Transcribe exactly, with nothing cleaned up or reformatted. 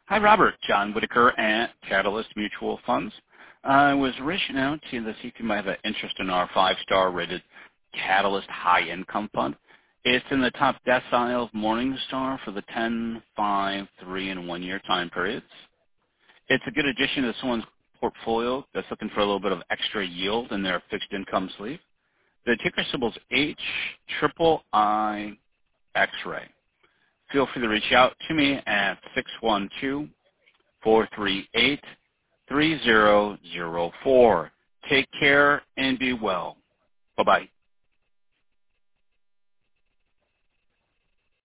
Hi, Robert. John Whitaker at Catalyst Mutual Funds. I was reaching out to you to see if you might have an interest in our five-star rated Catalyst High Income Fund. It's in the top decile of Morningstar for the ten, five, three, and one-year time periods. It's a good addition to someone's portfolio that's looking for a little bit of extra yield in their fixed income sleeve. The ticker symbol is H triple I X-ray. Feel free to reach out to me at six one two, four three eight, three zero zero four. Take care and be well. Bye-bye.